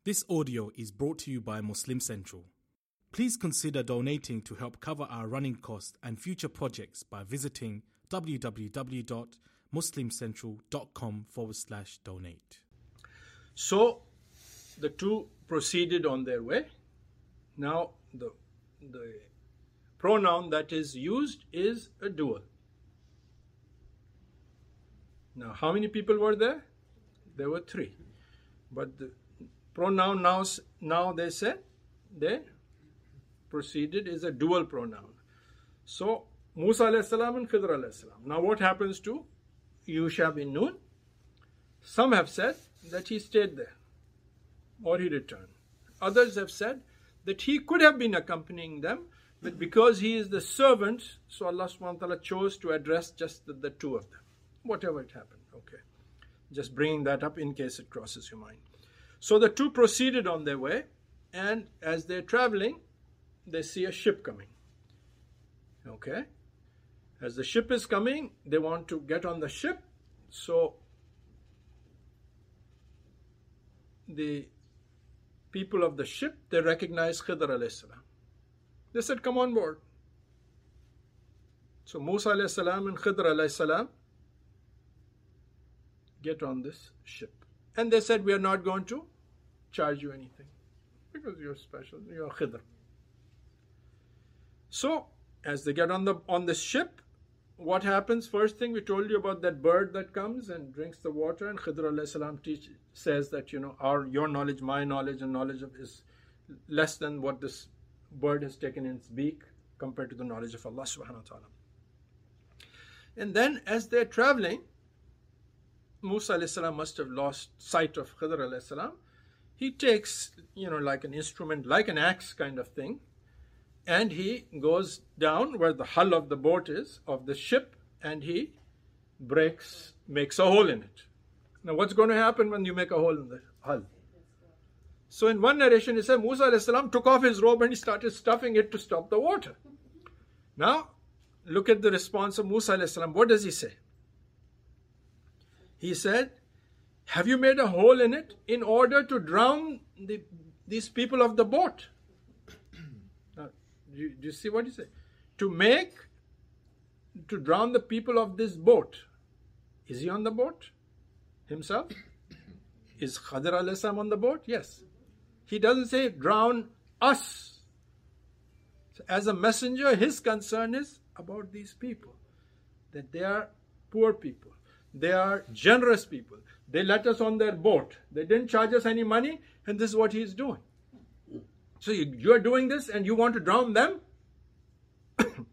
This audio is brought to you by Muslim Central. Please consider donating to help cover our running costs and future projects by visiting www.muslimcentral.com/donate. So the two proceeded on their way. Now the pronoun that is used is a dual. Now how many people were there? There were three. But the pronoun now they said they proceeded is a dual pronoun. So Musa alayhi salam and Khidr alayhi salam. Now what happens to Yusha bin Nun? Some have said that he stayed there or he returned. Others have said that he could have been accompanying them, but because he is the servant, so Allah subhanahu wa ta'ala chose to address just the two of them. Whatever it happened, okay. Just bringing that up in case it crosses your mind. So the two proceeded on their way, and as they're traveling, they see a ship coming. Okay? As the ship is coming, they want to get on the ship, so the people of the ship, they recognize Khidr alayhi salam. They said, come on board. So Musa alayhi salam and Khidr alayhi salam get on this ship. And they said, we are not going to charge you anything because you're special, you're Khidr. So as they get on the ship, what happens? First thing, we told you about that bird that comes and drinks the water, and Khidr alayhi salam says that, your knowledge, my knowledge, and knowledge of is less than what this bird has taken in its beak compared to the knowledge of Allah subhanahu wa ta'ala. And then as they're traveling, Musa alayhi salam must have lost sight of Khidr alayhi salam. He takes, like an instrument, like an axe kind of thing, and he goes down where the hull of the boat is, of the ship, and he makes a hole in it. Now what's going to happen when you make a hole in the hull? So in one narration, it says Musa alayhi salam took off his robe and he started stuffing it to stop the water. Now, look at the response of Musa alayhi salam. What does he say? He said, have you made a hole in it in order to drown these people of the boat? Now, do you see what he said? To drown the people of this boat. Is he on the boat himself? Is Khidr alayhi salam on the boat? Yes. He doesn't say drown us. So as a messenger, his concern is about these people. That they are poor people. They are generous people. They let us on their boat. They didn't charge us any money, and this is what he is doing. So you are doing this and you want to drown them? Khidr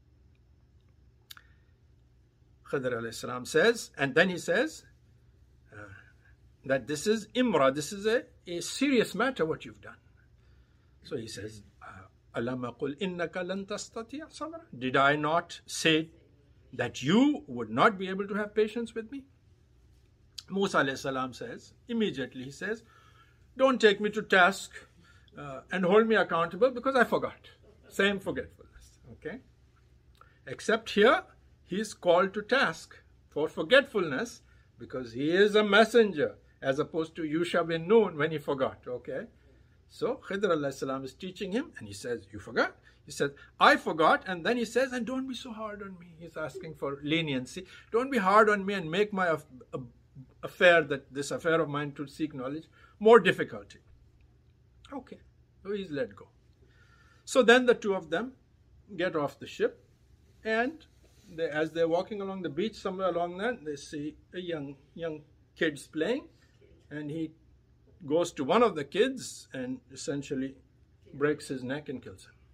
alayhi salam says, and then he says, that this is imra, this is a serious matter what you've done. So he says, Alam aqul innaka lan tastati'a sabra? Did I not say that you would not be able to have patience with me? Musa alayhi salam says, immediately he says, don't take me to task and hold me accountable because I forgot. Same forgetfulness. Okay? Except here, he is called to task for forgetfulness because he is a messenger, as opposed to Yusha bin Nun when he forgot, okay? So Khidr alayhi salam is teaching him, and he says, you forgot? He says, I forgot, and then he says, and don't be so hard on me. He's asking for leniency. Don't be hard on me and make my this affair of mine to seek knowledge, more difficulty. Okay, so he's let go. So then the two of them get off the ship, and as they're walking along the beach, somewhere along there, they see a young kids playing, and he goes to one of the kids and essentially breaks his neck and kills him.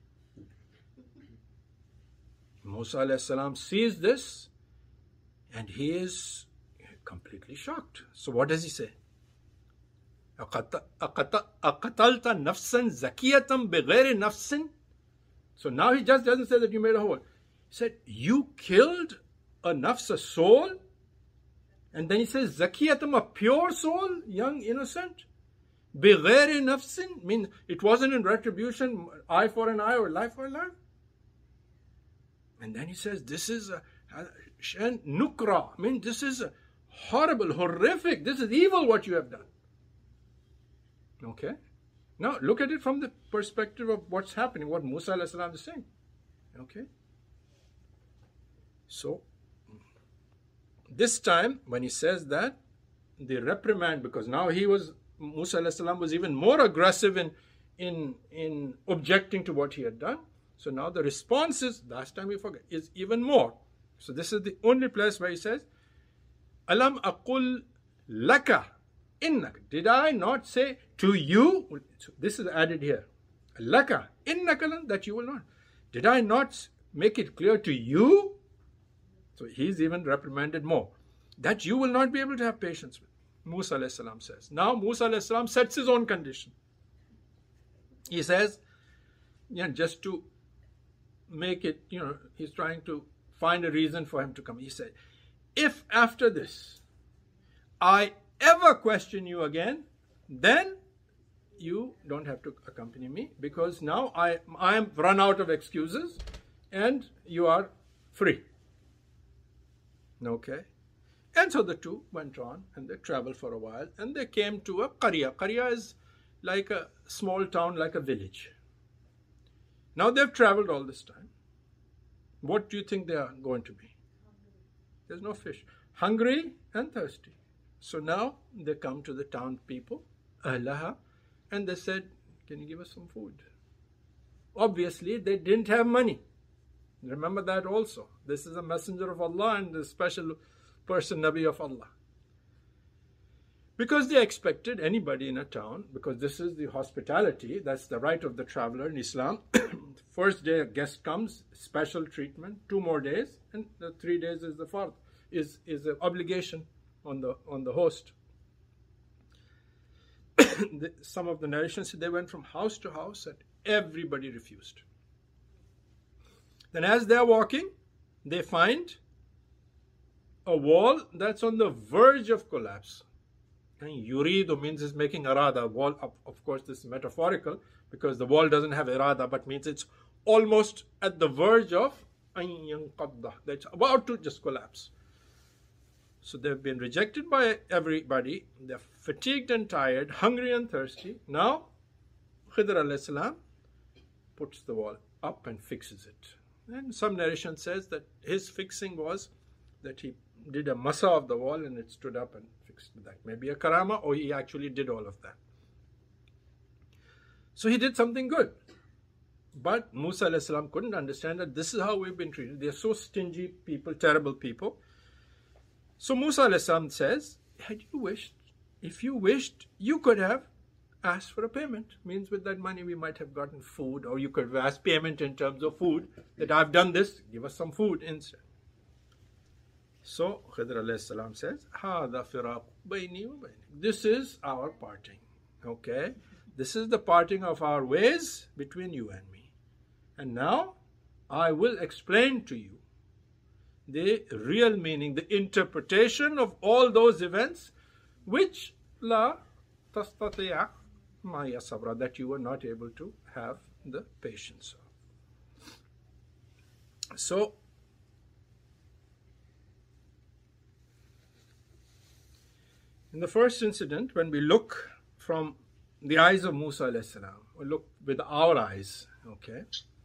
Musa alayhi salam sees this and he is completely shocked. So what does he say? أَقَتَلْتَ نَفْسًا زَكِيَةً بِغَيْرِ نَفْسٍ? So now he just doesn't say that you made a hole. He said, you killed a nafs, a soul? And then he says, Zakiyatum, a pure soul, young, innocent. Bighayri nafsin, means it wasn't in retribution, eye for an eye or life for a life. And then he says, this is a nukra, means this is horrible, horrific, this is evil what you have done. Okay? Now, look at it from the perspective of what's happening, what Musa alayhi salam is saying. Okay? So, this time, when he says that, the reprimand, because now Musa alayhi salam was even more aggressive in objecting to what he had done. So now the response is, last time we forget, is even more. So this is the only place where he says, Alam aqul laka innaka. Did I not say to you? So this is added here. Laka innaka, that you will not. Did I not make it clear to you? So he's even reprimanded more. That you will not be able to have patience with. Musa alayhi salam says. Now Musa alayhi salam sets his own condition. He says, just to make it, he's trying to find a reason for him to come. He said, if after this I ever question you again, then you don't have to accompany me, because now I am run out of excuses and you are free. Okay? And so the two went on and they traveled for a while and they came to a qarya. Qarya is like a small town, like a village. Now they've traveled all this time. What do you think they are going to be? There's no fish. Hungry and thirsty. So now they come to the town people, Ahlaha, and they said, can you give us some food? Obviously, they didn't have money. Remember that also. This is a messenger of Allah and a special person, Nabi of Allah. Because they expected anybody in a town, because this is the hospitality, that's the right of the traveler in Islam. First day a guest comes, special treatment, 2 more days, and the 3 days is the fard, is an obligation on the host. Some of the narrations, they went from house to house and everybody refused. Then as they're walking, they find a wall that's on the verge of collapse. And yuridu means is making irada. Wall, of course, this is metaphorical because the wall doesn't have irada, but means it's almost at the verge of that's about to just collapse. So they've been rejected by everybody. They're fatigued and tired, hungry and thirsty. Now, Khidr alayhi salam puts the wall up and fixes it. And some narration says that his fixing was that he did a masa of the wall and it stood up and fixed that. Maybe a karama, or he actually did all of that. So he did something good. But Musa alayhi salam couldn't understand that this is how we've been treated. They're so stingy people, terrible people. So Musa alayhi salam says, if you wished, you could have asked for a payment. Means with that money we might have gotten food, or you could have asked payment in terms of food, that I've done this, give us some food instead. So Khidr alayhi salam says, هَذَا فِرَاقُ بَيْنِي وَبَيْنِكَ. This is our parting. Okay? This is the parting of our ways between you and me. And now I will explain to you the real meaning, the interpretation of all those events which la tastati'a maya sabra, that you were not able to have the patience of. So in the first incident, when we look from the eyes of Musa alayhi salam, or look with our eyes, okay,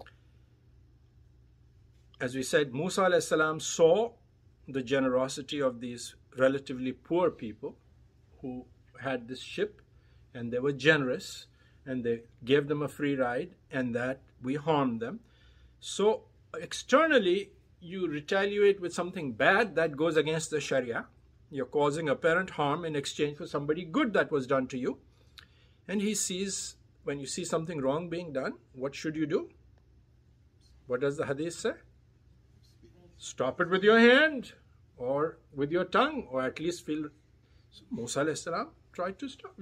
as we said, Musa alayhi salam saw the generosity of these relatively poor people who had this ship, and they were generous, and they gave them a free ride, and that we harmed them. So externally, you retaliate with something bad that goes against the Sharia. You're causing apparent harm in exchange for somebody good that was done to you. And he sees, when you see something wrong being done, what should you do? What does the hadith say? Stop it with your hand or with your tongue, or at least feel. So Musa alayhi salam tried to stop,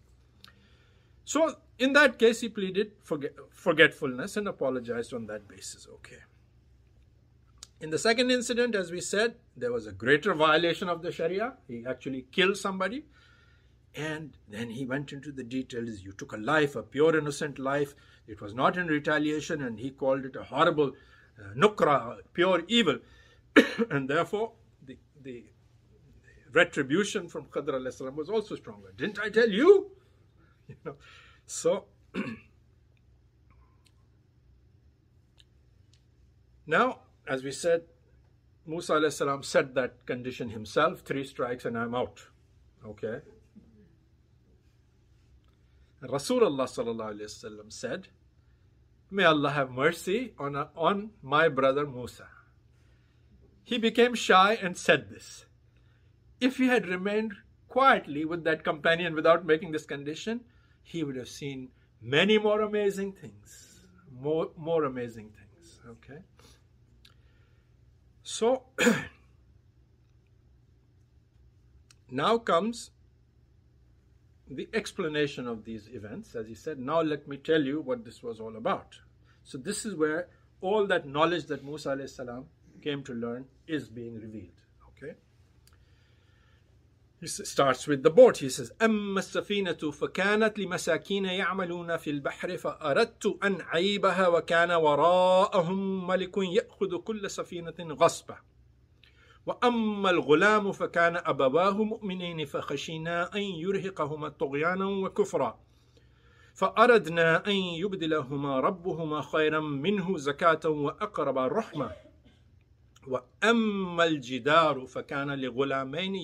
So in that case, he pleaded forgetfulness and apologized on that basis. Okay. In the second incident, as we said, there was a greater violation of the Sharia. He actually killed somebody. And then he went into the details. You took a life, a pure innocent life. It was not in retaliation, and he called it a horrible nukra, pure evil. And therefore, the retribution from Khidr alayhi salam was also stronger. Didn't I tell you So now, as we said, Musa alayhi salam set that condition himself, 3 strikes and I'm out. Okay. And Rasulullah sallallahu alayhi wasallam said, may Allah have mercy on my brother Musa. He became shy and said this. If he had remained quietly with that companion without making this condition, he would have seen many more amazing things. More amazing things. Okay. So now comes the explanation of these events. As he said, now let me tell you what this was all about. So this is where all that knowledge that Musa alayhi salam came to learn is being revealed. Okay. He starts with the boat. He says, أما السفينة فكانت لمساكين يعملون في البحر فأردت أن أعيبها وكان وراءهم ملك يأخذ كل سفينة غصبا وأما الغلام فكان أبواه مؤمنين فخشينا أن يرهقهما طغيانا وكفرا فأردنا أن يبدلهما ربهما خيرا منه زكاة وأقرب رحمة وأما الجدار فكان لغلامين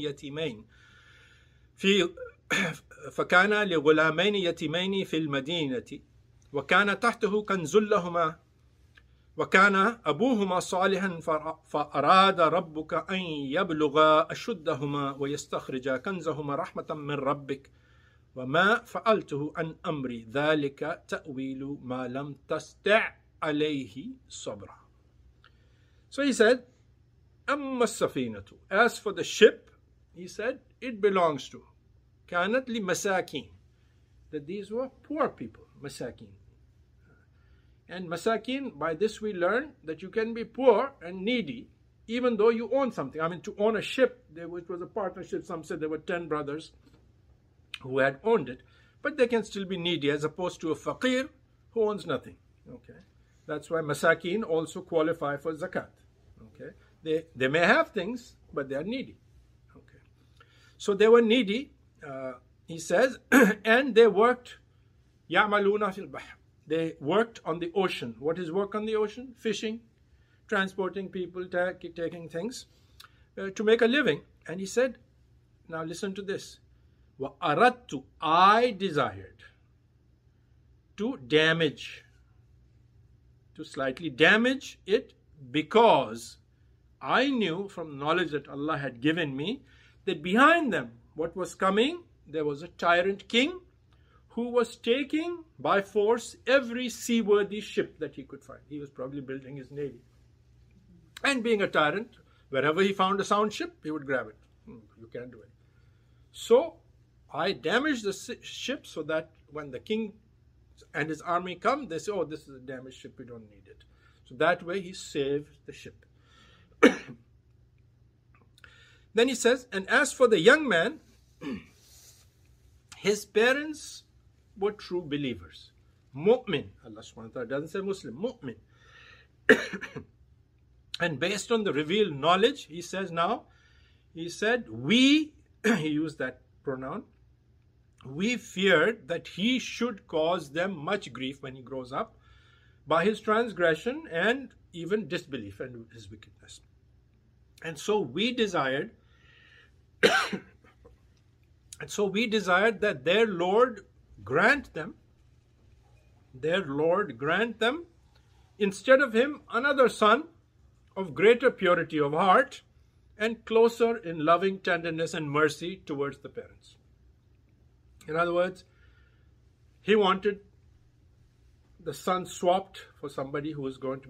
يتيمين في المدينة وكان تحته كنز لهما وكان أبوهما صالحا فأراد ربك أن يبلغا أشدهما ويستخرجا كنزهما رحمة من ربك وما فعلته عن أمري ذلك تأويل ما لم تستطع عليه صبرا. So he said, أما السفينة, as for the ship, he said, it belongs to كانت لمساكين, that these were poor people, masakin. And masakin, by this we learn that you can be poor and needy even though you own something. I mean, to own a ship, it was a partnership. Some said there were 10 brothers who had owned it, but they can still be needy as opposed to a faqir who owns nothing. Okay, that's why masakin also qualify for zakat. Okay, they may have things, but they are needy. Okay, so they were needy. He says, and they worked. Ya'maluna fil bahr. They worked on the ocean. What is work on the ocean? Fishing, transporting people, taking things to make a living. And he said, now listen to this. Wa aradtu, I desired to slightly damage it, because I knew from knowledge that Allah had given me that behind them, what was coming, there was a tyrant king who was taking by force every seaworthy ship that he could find. He was probably building his navy. And being a tyrant, wherever he found a sound ship, he would grab it. You can't do it. So I damaged the ship so that when the king and his army come, they say, oh, this is a damaged ship, we don't need it. So that way he saved the ship. Then he says, and as for the young man, his parents were true believers. Mu'min. Allah subhanahu wa ta'ala doesn't say Muslim. Mu'min. And based on the revealed knowledge, he says now, he said, we, he used that pronoun, we feared that he should cause them much grief when he grows up by his transgression and even disbelief and his wickedness. And so we desired that their Lord grant them, instead of him, another son of greater purity of heart and closer in loving tenderness and mercy towards the parents. In other words, he wanted the son swapped for somebody who was going to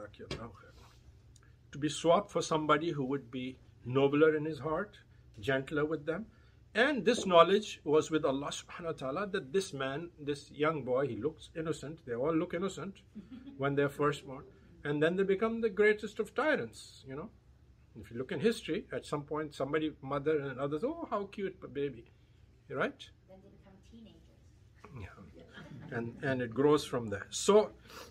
be swapped for somebody who would be nobler in his heart, gentler with them. And this knowledge was with Allah subhanahu wa ta'ala, that this man, this young boy, he looks innocent. They all look innocent when they're first born. And then they become the greatest of tyrants, you know. If you look in history, at some point, somebody, mother and others, oh, how cute a baby, right? Then they become teenagers. Yeah. And it grows from there. So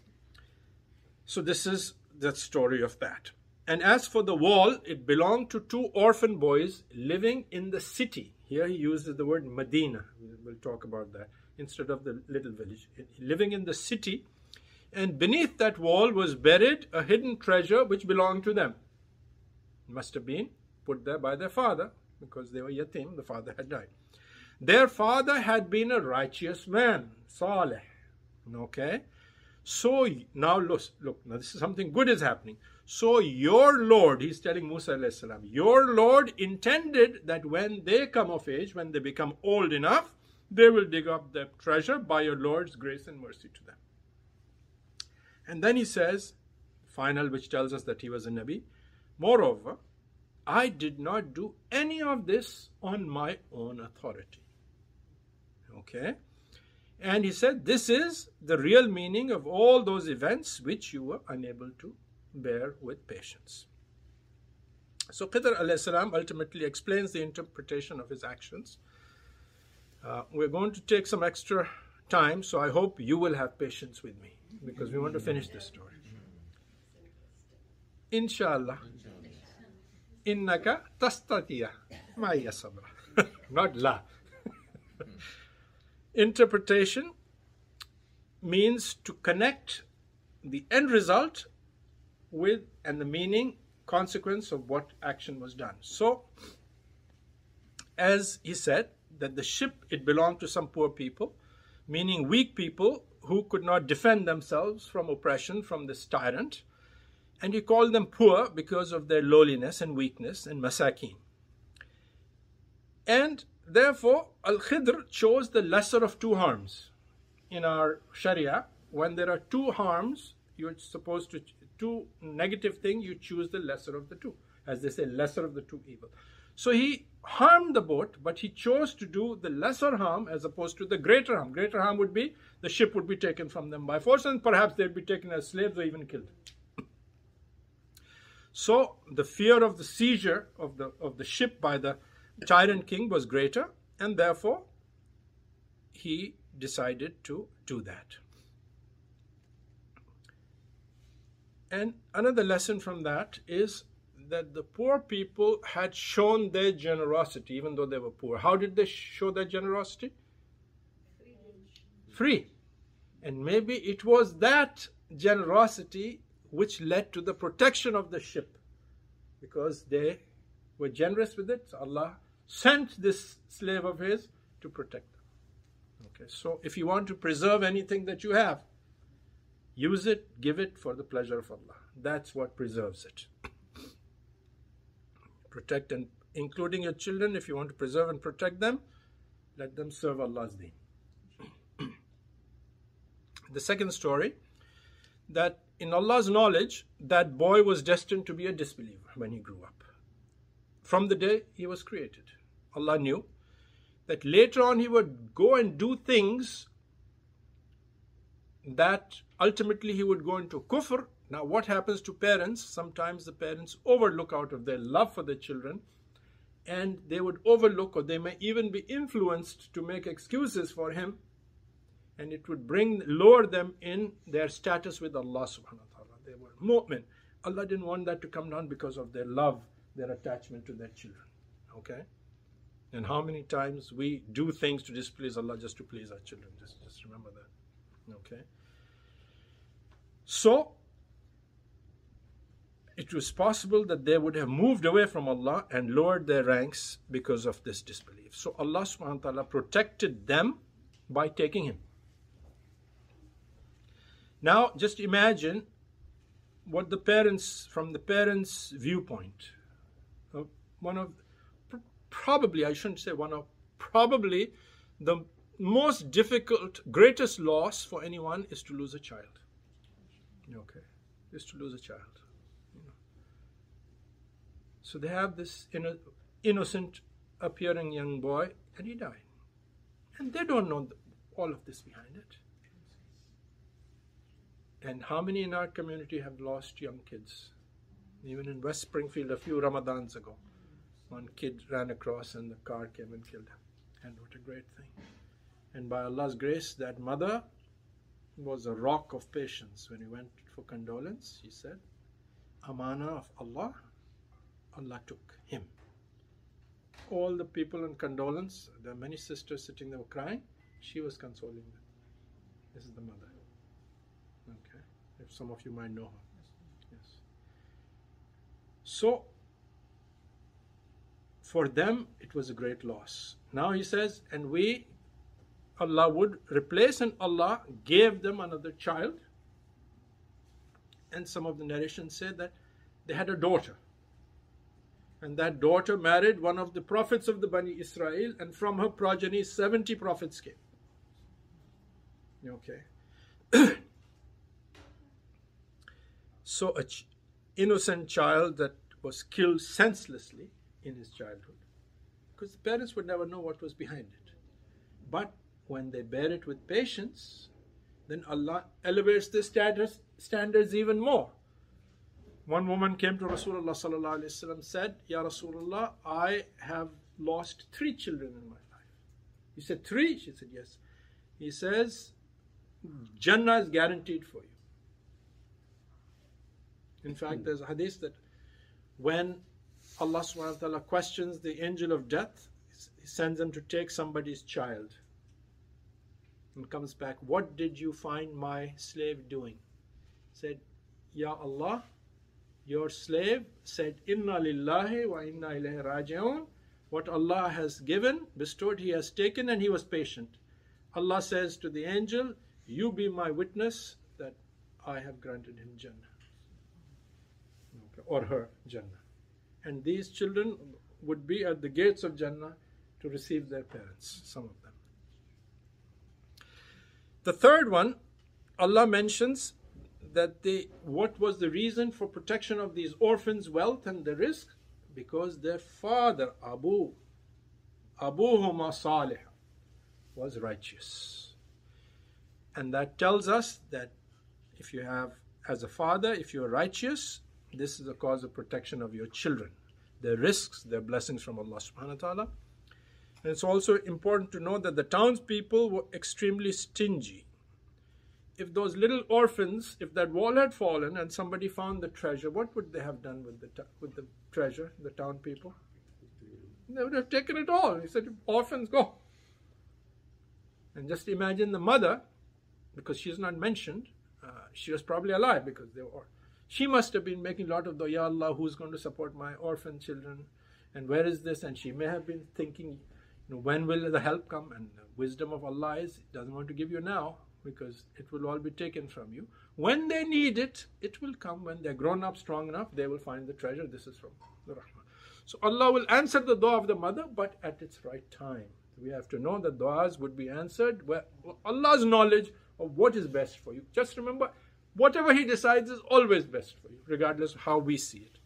this is the story of that. And as for the wall, it belonged to 2 orphan boys living in the city. Here he uses the word Medina. We'll talk about that. instead of the little village, living in the city. And beneath that wall was buried a hidden treasure which belonged to them. It must have been put there by their father, because they were yatim, the father had died. Their father had been a righteous man, Saleh. Okay? So now look, now this is something good is happening. So your Lord, he's telling Musa alayhi salam, your Lord intended that when they come of age, when they become old enough, they will dig up their treasure by your Lord's grace and mercy to them. And then he says, final, which tells us that he was a Nabi, moreover, I did not do any of this on my own authority. Okay? And he said, this is the real meaning of all those events which you were unable to bear with patience. So Khidr alayhi salam ultimately explains the interpretation of his actions. We're going to take some extra time, so I hope you will have patience with me, because we want to finish this story. Inshallah. Innaka tastatiya ma'ya sabra. Not la. Interpretation means to connect the end result with and the meaning, consequence of what action was done. So, as he said, that the ship, it belonged to some poor people, meaning weak people who could not defend themselves from oppression from this tyrant. And he called them poor because of their lowliness and weakness, and masakin. And therefore, Al-Khidr chose the lesser of two harms. In our Sharia, when there are two harms, you're supposed to, two negative things, you choose the lesser of the two. As they say, lesser of the two evil. So he harmed the boat, but he chose to do the lesser harm as opposed to the greater harm. Greater harm would be the ship would be taken from them by force, and perhaps they'd be taken as slaves or even killed. So the fear of the seizure of the ship by the tyrant king was greater, and therefore he decided to do that. And another lesson from that is that the poor people had shown their generosity even though they were poor. How did they show their generosity? Free. And maybe it was that generosity which led to the protection of the ship, because they were generous with it. So Allah sent this slave of his to protect them. Okay, so if you want to preserve anything that you have, use it, give it for the pleasure of Allah. That's what preserves it. Protect, and including your children, if you want to preserve and protect them, let them serve Allah's deen. The second story, that in Allah's knowledge, that boy was destined to be a disbeliever when he grew up. From the day he was created, Allah knew that later on he would go and do things that ultimately he would go into kufr. Now what happens to parents? Sometimes the parents overlook out of their love for their children, and they would overlook, or they may even be influenced to make excuses for him, and it would lower them in their status with Allah subhanahu wa ta'ala. They were mu'min. Allah didn't want that to come down because of their love, their attachment to their children. Okay? And how many times we do things to displease Allah just to please our children. Just remember that. Okay? So, it was possible that they would have moved away from Allah and lowered their ranks because of this disbelief. So Allah subhanahu wa ta'ala protected them by taking him. Now, just imagine what the parents, from the parents' viewpoint, probably the most difficult, greatest loss for anyone is to lose a child. Okay, is to lose a child. So they have this innocent appearing young boy, and he died. And they don't know all of this behind it. And how many in our community have lost young kids? Even in West Springfield a few Ramadans ago, one kid ran across and the car came and killed him. And what a great thing. And by Allah's grace, that mother was a rock of patience. When he went for condolence, he said, Amana of Allah, Allah took him. All the people in condolence, there are many sisters sitting there were crying. She was consoling them. This is the mother. Okay. If some of you might know her. Yes. So, for them, it was a great loss. Now he says, and Allah would replace, and Allah gave them another child. And some of the narrations say that they had a daughter. And that daughter married one of the prophets of the Bani Israel, and from her progeny 70 prophets came. Okay. So an innocent child that was killed senselessly in his childhood, because the parents would never know what was behind it. But when they bear it with patience, then Allah elevates the standards even more. One woman came to Rasulullah sallallahu alaihi wasallam, said, Ya Rasulullah, I have lost 3 children in my life. He said, 3? She said, yes. He says, Jannah is guaranteed for you. In fact, there's a hadith that when Allah subhanahu wa ta'ala questions the angel of death, he sends him to take somebody's child. And comes back, what did you find my slave doing? He said, Ya Allah, your slave said, Inna lillahi wa inna ilayhi raji'un. What Allah has given, bestowed, he has taken, and he was patient. Allah says to the angel, you be my witness that I have granted him Jannah. Okay. Or her Jannah. And these children would be at the gates of Jannah to receive their parents, some of them. The third one, Allah mentions that what was the reason for protection of these orphans' wealth and the risk? Because their father, Abuhuma Salih, was righteous. And that tells us that if you have, as a father, if you're righteous, this is a cause of protection of your children. Their risks, their blessings from Allah subhanahu wa ta'ala. And it's also important to know that the townspeople were extremely stingy. If those little orphans, if that wall had fallen and somebody found the treasure, what would they have done with the treasure, the town people? They would have taken it all. He said, orphans, go. And just imagine the mother, because she's not mentioned, she was probably alive because they were. She must have been making a lot of Ya Allah, who's going to support my orphan children? And where is this? And she may have been thinking, when will the help come? And the wisdom of Allah is, it doesn't want to give you now, because it will all be taken from you. When they need it, it will come. When they're grown up, strong enough, they will find the treasure. This is from the Rahman. So Allah will answer the dua of the mother, but at its right time. We have to know that duas would be answered where Allah's knowledge of what is best for you. Just remember, whatever He decides is always best for you, regardless of how we see it.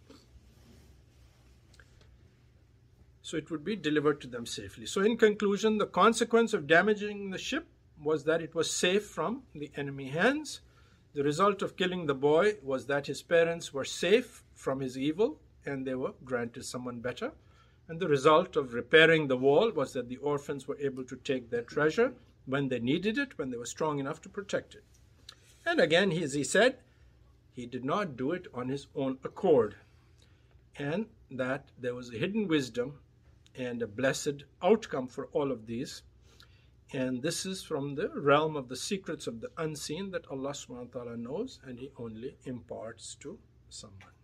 So it would be delivered to them safely. So in conclusion, the consequence of damaging the ship was that it was safe from the enemy hands. The result of killing the boy was that his parents were safe from his evil and they were granted someone better. And the result of repairing the wall was that the orphans were able to take their treasure when they needed it, when they were strong enough to protect it. And again, as he said, he did not do it on his own accord. And that there was a hidden wisdom and a blessed outcome for all of these. And this is from the realm of the secrets of the unseen that Allah subhanahu wa ta'ala knows, and He only imparts to someone.